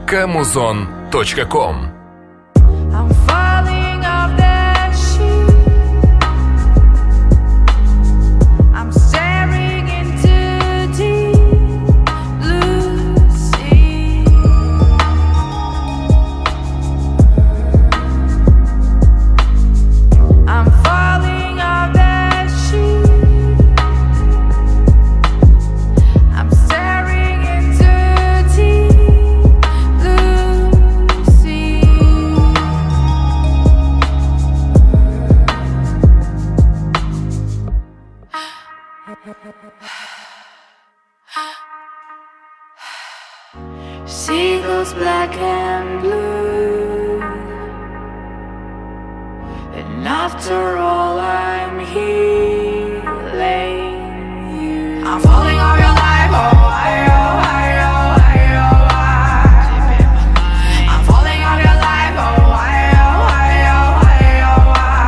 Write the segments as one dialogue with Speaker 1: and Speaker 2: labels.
Speaker 1: kamuzon.com.
Speaker 2: I'm falling off that sheet. I'm staring into deep blue sea. I'm falling off that sheet. I'm staring into deep blue sea. Seagulls black and blue, and after all I'm healing you. I'm falling off your life, oh I, oh I, oh I, oh I. I'm falling off your life, oh I, oh I, oh I, oh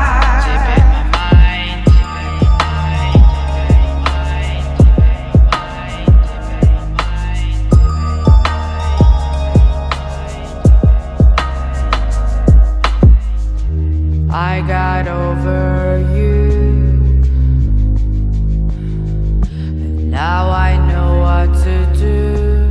Speaker 2: I got over you, and now I know what to do.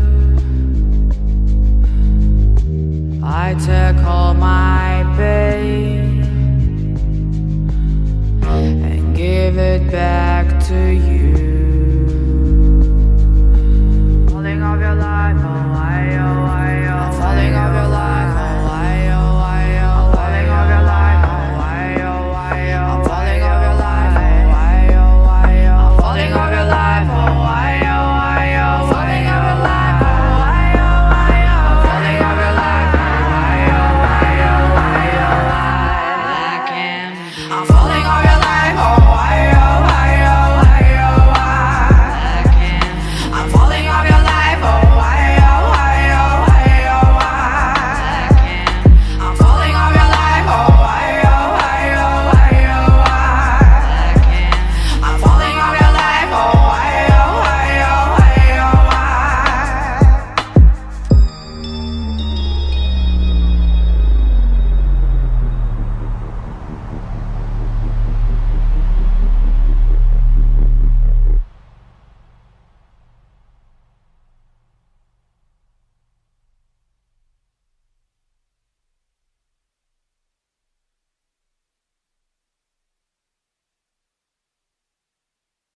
Speaker 2: I take all my pain and give it back to you.